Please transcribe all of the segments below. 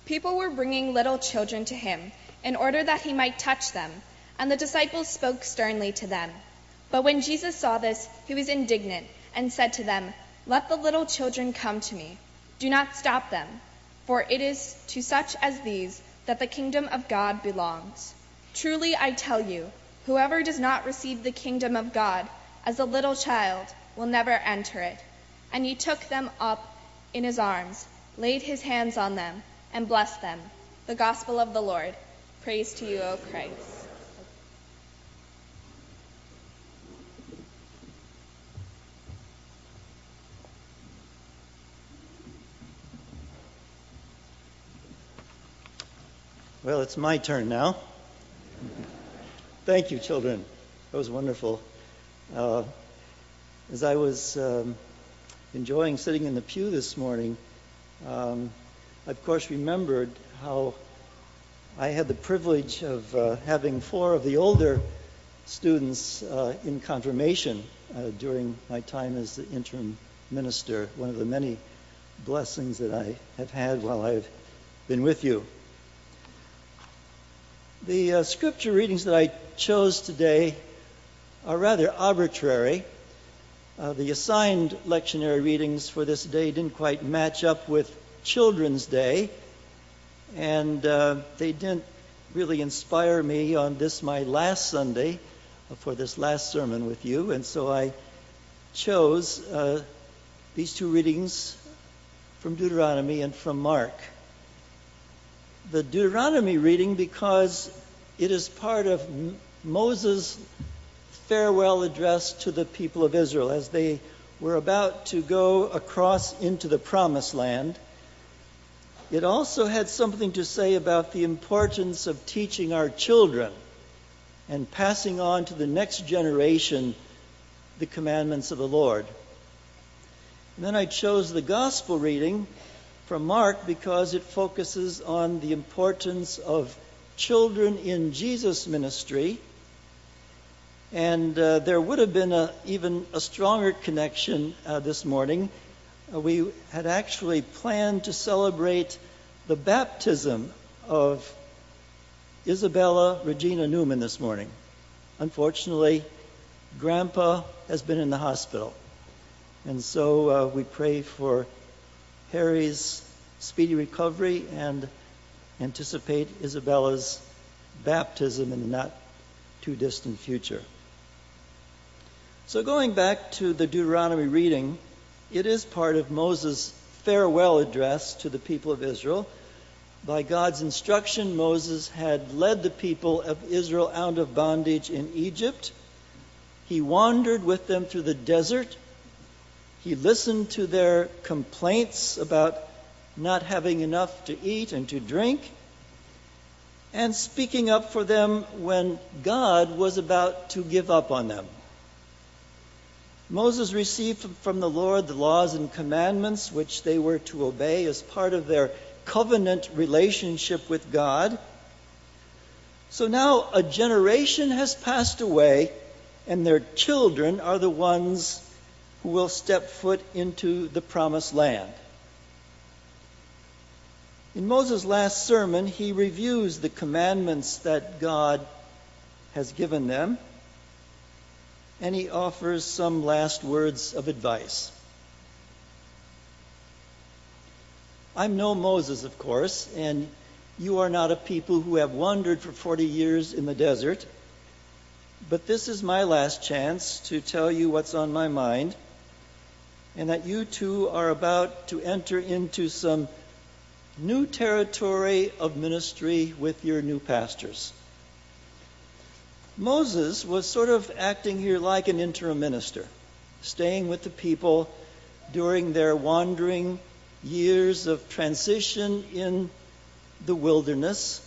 People were bringing little children to him in order that he might touch them, and the disciples spoke sternly to them. But when Jesus saw this, he was indignant and said to them, "Let the little children come to me. Do not stop them, for it is to such as these that the kingdom of God belongs. Truly I tell you, whoever does not receive the kingdom of God as a little child will never enter it." And he took them up in his arms, laid his hands on them, and blessed them. The gospel of the Lord. Praise to you, O Christ. Well, it's my turn now. Thank you, children. That was wonderful. As I was enjoying sitting in the pew this morning, I, of course, remembered how I had the privilege of having 4 of the older students in confirmation during my time as the interim minister, one of the many blessings that I have had while I've been with you. The scripture readings that I chose today are rather arbitrary. The assigned lectionary readings for this day didn't quite match up with Children's Day, and they didn't really inspire me on this, my last Sunday, for this last sermon with you, and so I chose these 2 readings from Deuteronomy and from Mark. The Deuteronomy reading because it is part of Moses' farewell address to the people of Israel as they were about to go across into the Promised Land. It also had something to say about the importance of teaching our children and passing on to the next generation the commandments of the Lord. And then I chose the gospel reading from Mark because it focuses on the importance of children in Jesus' ministry. And there would have been even a stronger connection this morning. We had actually planned to celebrate the baptism of Isabella Regina Newman this morning. Unfortunately, Grandpa has been in the hospital. And so we pray for Harry's speedy recovery and anticipate Isabella's baptism in the not too distant future. So going back to the Deuteronomy reading, it is part of Moses' farewell address to the people of Israel. By God's instruction, Moses had led the people of Israel out of bondage in Egypt. He wandered with them through the desert. He listened to their complaints about not having enough to eat and to drink, and speaking up for them when God was about to give up on them. Moses received from the Lord the laws and commandments which they were to obey as part of their covenant relationship with God. So now a generation has passed away, and their children are the ones who will step foot into the Promised Land. In Moses' last sermon, he reviews the commandments that God has given them, and he offers some last words of advice. I'm no Moses, of course, and you are not a people who have wandered for 40 years in the desert, but this is my last chance to tell you what's on my mind, and that you too are about to enter into some new territory of ministry with your new pastors. Moses was sort of acting here like an interim minister, staying with the people during their wandering years of transition in the wilderness,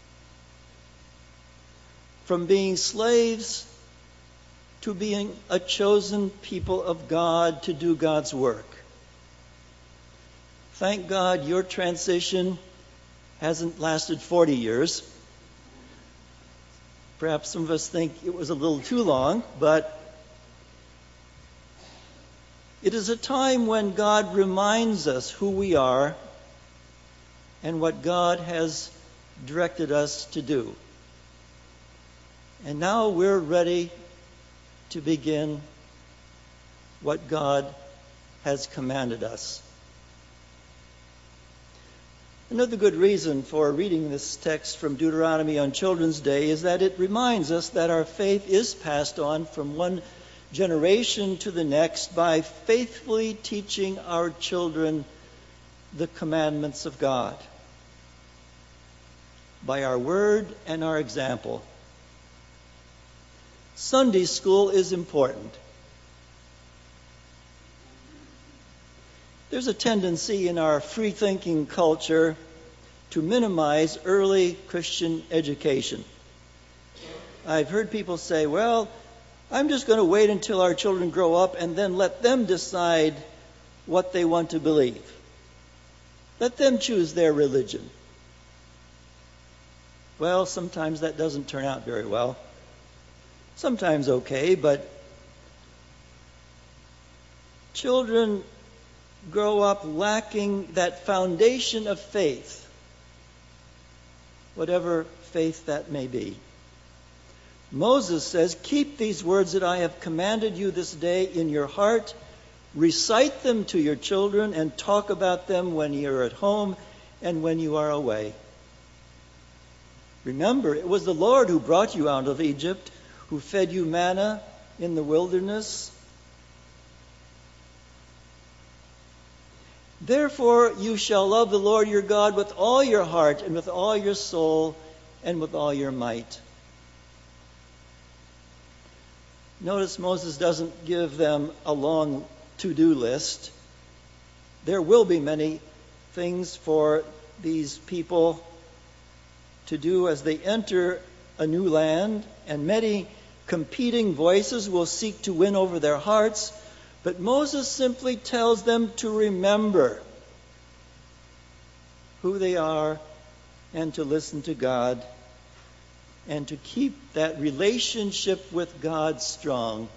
from being slaves to being a chosen people of God to do God's work. Thank God your transition hasn't lasted 40 years. Perhaps some of us think it was a little too long, but it is a time when God reminds us who we are and what God has directed us to do. And now we're ready to begin what God has commanded us. Another good reason for reading this text from Deuteronomy on Children's Day is that it reminds us that our faith is passed on from one generation to the next by faithfully teaching our children the commandments of God, by our word and our example. Sunday school is important. There's a tendency in our free-thinking culture to minimize early Christian education. I've heard people say, well, I'm just going to wait until our children grow up and then let them decide what they want to believe. Let them choose their religion. Well, sometimes that doesn't turn out very well. Sometimes okay, but children grow up lacking that foundation of faith, whatever faith that may be. Moses says, keep these words that I have commanded you this day in your heart, recite them to your children, and talk about them when you're at home and when you are away. Remember, it was the Lord who brought you out of Egypt, who fed you manna in the wilderness. Therefore you shall love the Lord your God with all your heart and with all your soul and with all your might. Notice Moses doesn't give them a long to-do list. There will be many things for these people to do as they enter a new land, and many competing voices will seek to win over their hearts. But Moses simply tells them to remember who they are and to listen to God and to keep that relationship with God strong.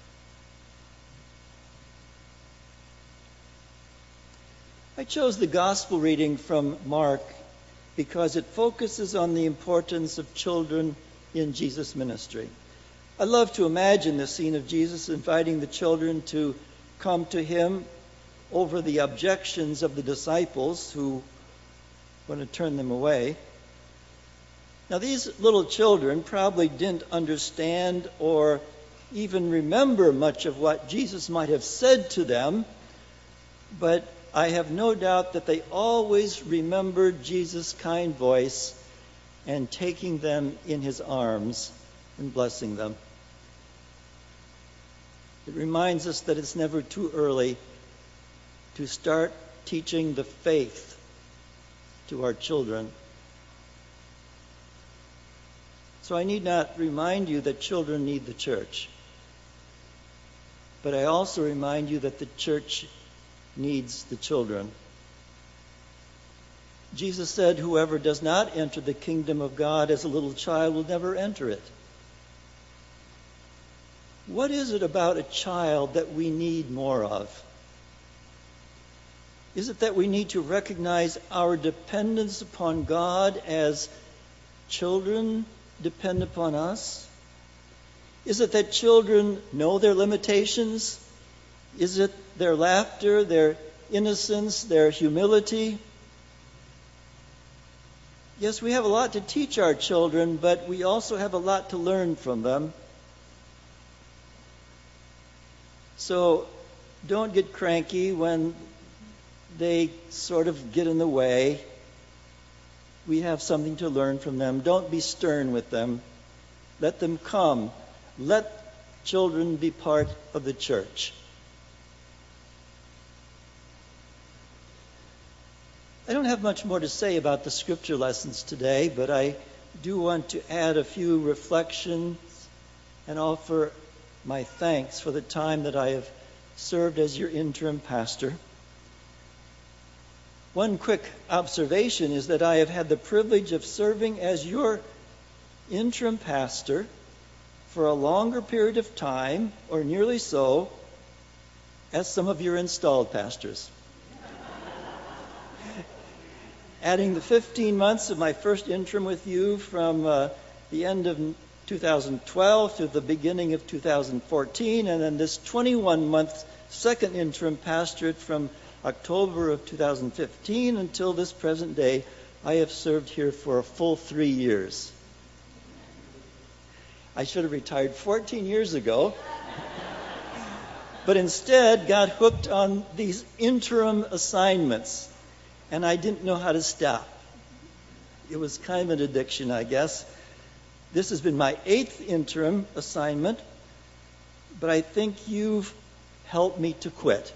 I chose the gospel reading from Mark because it focuses on the importance of children in Jesus' ministry. I love to imagine the scene of Jesus inviting the children to come to him over the objections of the disciples who want to turn them away. Now, these little children probably didn't understand or even remember much of what Jesus might have said to them, but I have no doubt that they always remembered Jesus' kind voice and taking them in his arms and blessing them. It reminds us that it's never too early to start teaching the faith to our children. So I need not remind you that children need the church. But I also remind you that the church needs the children. Jesus said, whoever does not enter the kingdom of God as a little child will never enter it. What is it about a child that we need more of? Is it that we need to recognize our dependence upon God as children depend upon us? Is it that children know their limitations? Is it their laughter, their innocence, their humility? Yes, we have a lot to teach our children, but we also have a lot to learn from them. So don't get cranky when they sort of get in the way. We have something to learn from them. Don't be stern with them. Let them come. Let children be part of the church. I don't have much more to say about the scripture lessons today, but I do want to add a few reflections and offer my thanks for the time that I have served as your interim pastor. One quick observation is that I have had the privilege of serving as your interim pastor for a longer period of time, or nearly so, as some of your installed pastors. adding the 15 months of my first interim with you from the end of 2012 to the beginning of 2014, and then this 21-month second interim pastorate from October of 2015 until this present day. I have served here for a full 3 years. I should have retired 14 years ago. But instead got hooked on these interim assignments, and I didn't know how to stop. It was kind of an addiction, I guess. This has been my 8th interim assignment, but I think you've helped me to quit.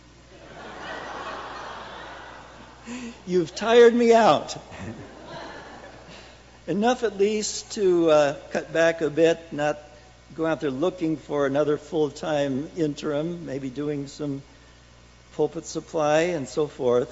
You've tired me out. Enough at least to cut back a bit, not go out there looking for another full-time interim, maybe doing some pulpit supply and so forth.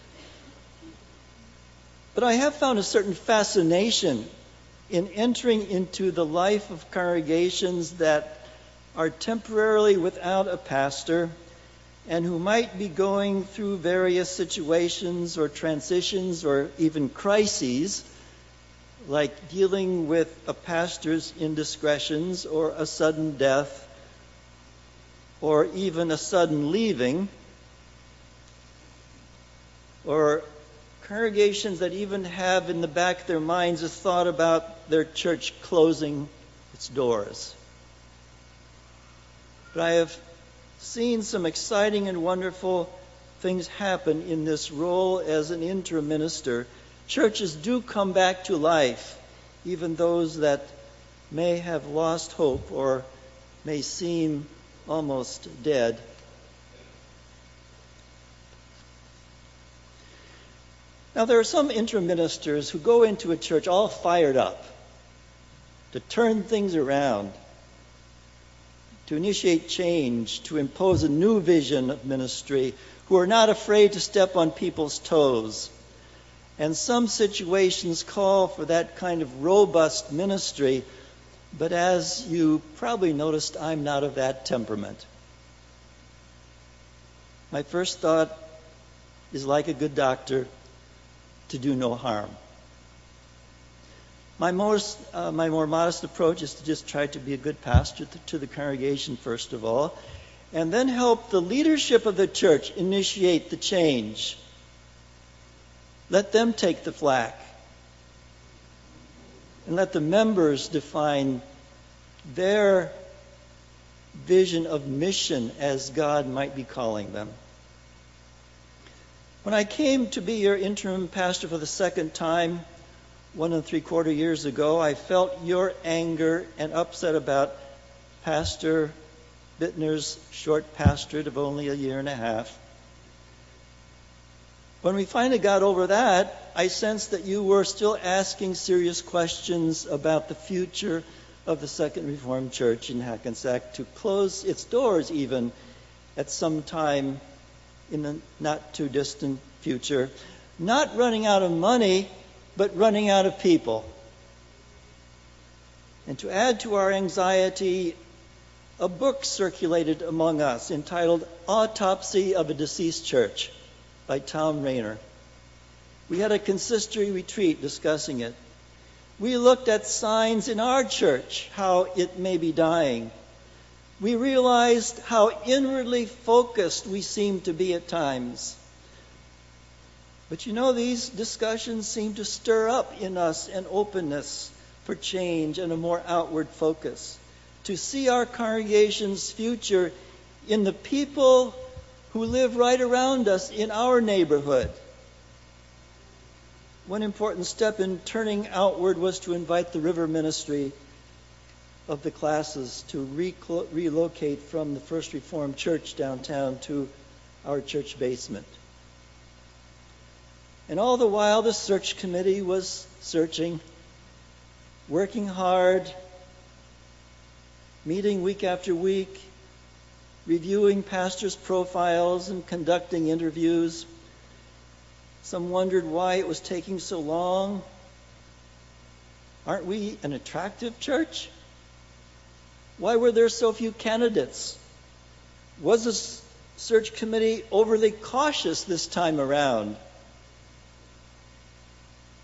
But I have found a certain fascination in entering into the life of congregations that are temporarily without a pastor and who might be going through various situations or transitions or even crises, like dealing with a pastor's indiscretions or a sudden death or even a sudden leaving, or congregations that even have in the back of their minds a thought about their church closing its doors. But I have seen some exciting and wonderful things happen in this role as an interim minister. Churches do come back to life, even those that may have lost hope or may seem almost dead. Now, there are some interim ministers who go into a church all fired up to turn things around, to initiate change, to impose a new vision of ministry, who are not afraid to step on people's toes. And some situations call for that kind of robust ministry, but as you probably noticed, I'm not of that temperament. My first thought is, like a good doctor, to do no harm. My more modest approach is to just try to be a good pastor to the congregation first of all, and then help the leadership of the church initiate the change. Let them take the flak, and let the members define their vision of mission as God might be calling them. When I came to be your interim pastor for the second time, 1 3/4 years ago, I felt your anger and upset about Pastor Bittner's short pastorate of only a year and a half. When we finally got over that, I sensed that you were still asking serious questions about the future of the Second Reformed Church in Hackensack, to close its doors even at some time in the not too distant future, not running out of money, but running out of people. And to add to our anxiety, a book circulated among us entitled Autopsy of a Deceased Church by Tom Rainer. We had a consistory retreat discussing it. We looked at signs in our church, how it may be dying. We realized how inwardly focused we seem to be at times. But you know, these discussions seem to stir up in us an openness for change and a more outward focus, to see our congregation's future in the people who live right around us in our neighborhood. One important step in turning outward was to invite the River Ministry of the classes to relocate from the First Reformed Church downtown to our church basement. And all the while, the search committee was searching, working hard, meeting week after week, reviewing pastors' profiles and conducting interviews. Some wondered why it was taking so long. Aren't we an attractive church? Why were there so few candidates? Was the search committee overly cautious this time around?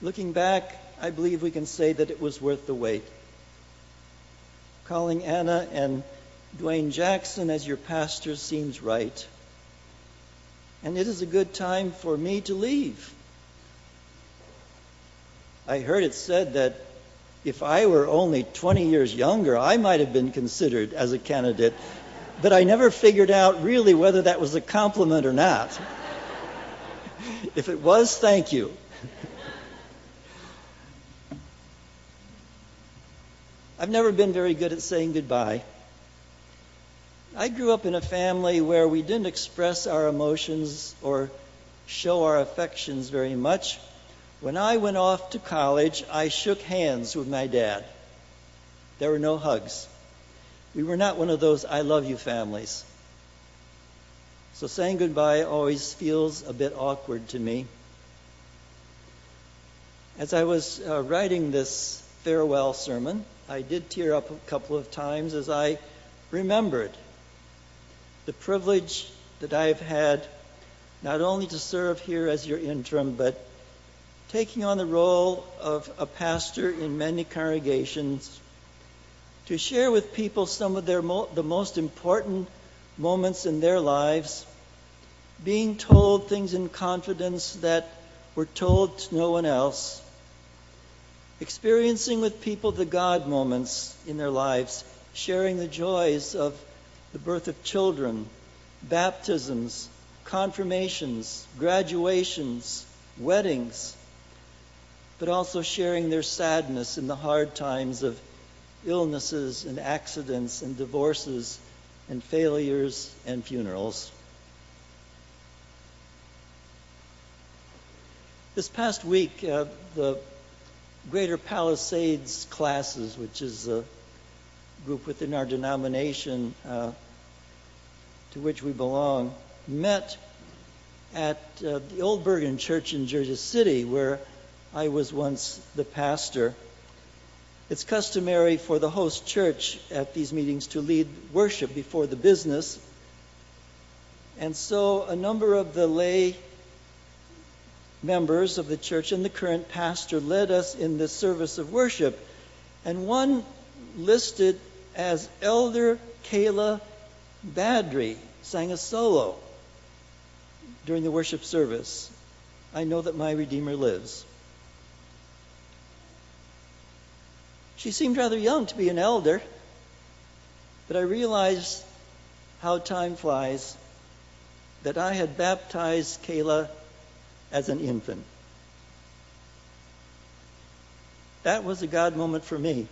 Looking back, I believe we can say that it was worth the wait. Calling Anna and Dwayne Jackson as your pastor seems right. And it is a good time for me to leave. I heard it said that if I were only 20 years younger, I might have been considered as a candidate. But I never figured out really whether that was a compliment or not. If it was, thank you. I've never been very good at saying goodbye. I grew up in a family where we didn't express our emotions or show our affections very much. When I went off to college, I shook hands with my dad. There were no hugs. We were not one of those I love you families. So saying goodbye always feels a bit awkward to me. As I was writing this farewell sermon, I did tear up a couple of times as I remembered the privilege that I've had not only to serve here as your interim, but taking on the role of a pastor in many congregations to share with people some of the most important moments in their lives, being told things in confidence that were told to no one else, experiencing with people the God moments in their lives, sharing the joys of the birth of children, baptisms, confirmations, graduations, weddings, but also sharing their sadness in the hard times of illnesses and accidents and divorces and failures and funerals. This past week, the Greater Palisades classes, which is a group within our denomination to which we belong, met at the Old Bergen Church in Jersey City, where I was once the pastor. It's customary for the host church at these meetings to lead worship before the business. And so a number of the lay members of the church and the current pastor led us in this service of worship. And one listed as Elder Kayla Badry sang a solo during the worship service. I know that my Redeemer lives. She seemed rather young to be an elder, but I realized how time flies, that I had baptized Kayla as an infant. That was a God moment for me.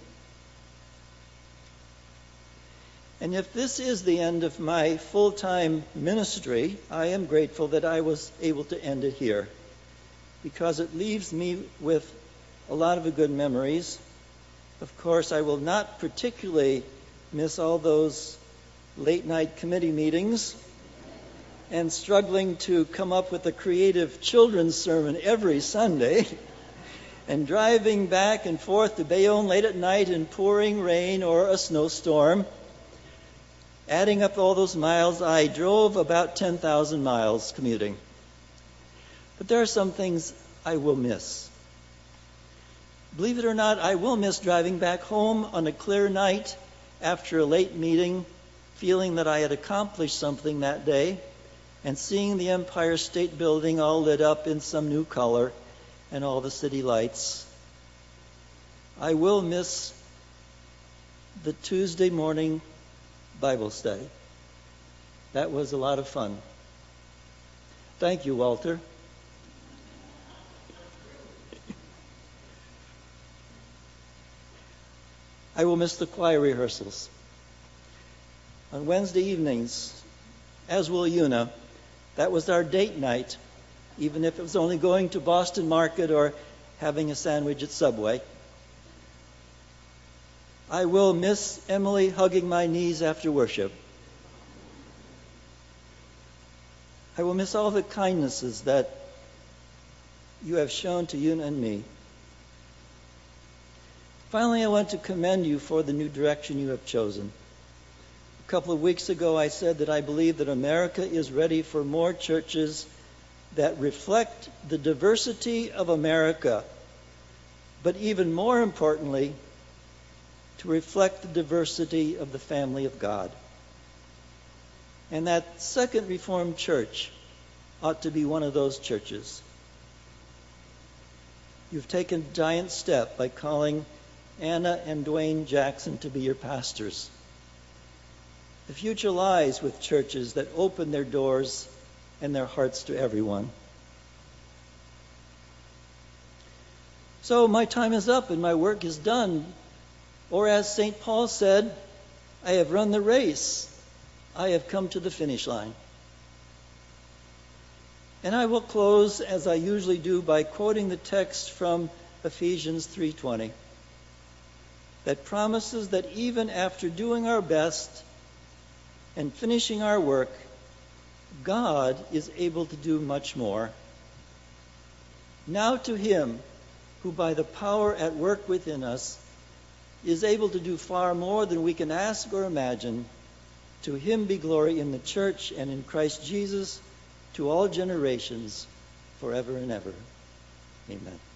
And if this is the end of my full-time ministry, I am grateful that I was able to end it here, because it leaves me with a lot of good memories. Of course, I will not particularly miss all those late-night committee meetings and struggling to come up with a creative children's sermon every Sunday and driving back and forth to Bayonne late at night in pouring rain or a snowstorm. Adding up all those miles, I drove about 10,000 miles commuting. But there are some things I will miss. Believe it or not, I will miss driving back home on a clear night after a late meeting, feeling that I had accomplished something that day, and seeing the Empire State Building all lit up in some new color and all the city lights. I will miss the Tuesday morning Bible study. That was a lot of fun. Thank you, Walter. I will miss the choir rehearsals. On Wednesday evenings, as will Una, that was our date night, even if it was only going to Boston Market or having a sandwich at Subway. I will miss Emily hugging my knees after worship. I will miss all the kindnesses that you have shown to Una and me. Finally, I want to commend you for the new direction you have chosen. A couple of weeks ago, I said that I believe that America is ready for more churches that reflect the diversity of America but even more importantly, to reflect the diversity of the family of God. And that Second Reformed Church ought to be one of those churches. You've taken a giant step by calling Anna and Dwayne Jackson to be your pastors. The future lies with churches that open their doors and their hearts to everyone. So my time is up and my work is done. Or as St. Paul said, I have run the race. I have come to the finish line. And I will close, as I usually do, by quoting the text from Ephesians 3:20 that promises that even after doing our best and finishing our work, God is able to do much more. Now to him who by the power at work within us is able to do far more than we can ask or imagine, to him be glory in the church and in Christ Jesus to all generations, forever and ever. Amen.